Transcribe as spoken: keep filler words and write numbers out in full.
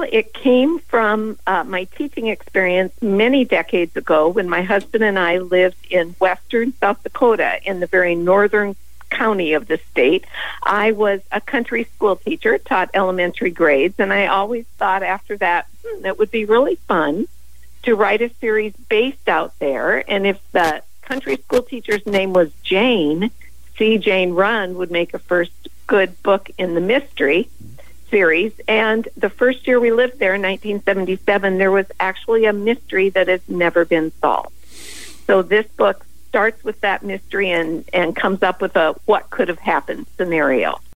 it came from uh, my teaching experience many decades ago when my husband and I lived in western South Dakota in the very northern county of the state. I was a country school teacher, taught elementary grades, and I always thought after that, hmm, it would be really fun to write a series based out there. And if the country school teacher's name was Jane, See Jane Run would make a first good book in the mystery series. And the first year we lived there in nineteen seventy-seven, there was actually a mystery that has never been solved. So this book starts with that mystery and, and comes up with a what could have happened scenario.